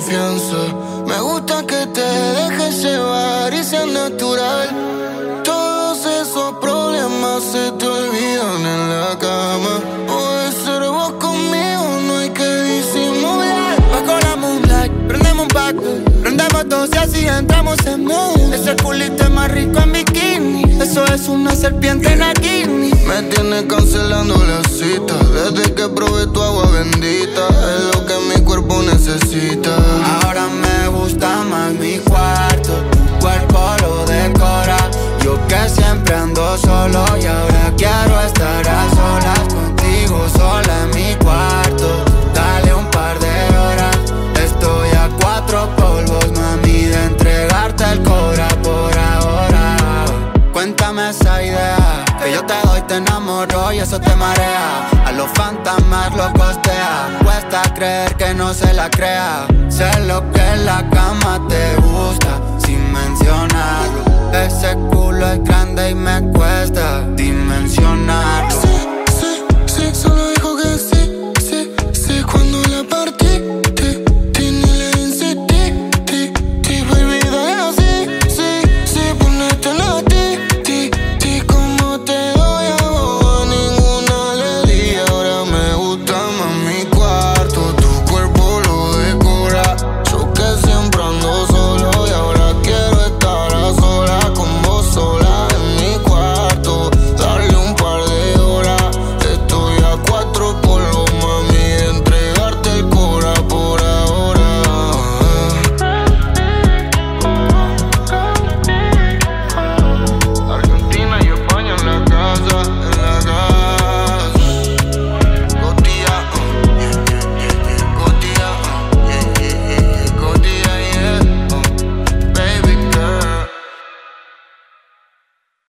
confianza. Me gusta que te dejes llevar y sea natural. Todos esos problemas se te olvidan en la cama. Puedes ser vos conmigo, no hay que disimular. Bajo la moonlight, prendemos un pack, prendemos dos y así entramos en mood. Ese culito es más rico en bikini, eso es una serpiente en Akini. Me tienes cancelando la cita desde que probé tu agua bendita. Es lo que mi cuerpo necesita. Ahora me gusta más mi cuarto, tu cuerpo lo decora. Yo que siempre ando solo y ahora quiero estar a solas contigo, sola en mi cuarto. Dale un par de horas, estoy a 4 polvos, mami, de entregarte el cora por ahora. Cuéntame esa idea, que yo te doy, te enamoro y eso te marea. A los fantasmas los costea, cuesta creer que no se la crea. Sé lo que en la cama te gusta, sin mencionarlo. Ese culo es grande y me cuesta dimensionarlo.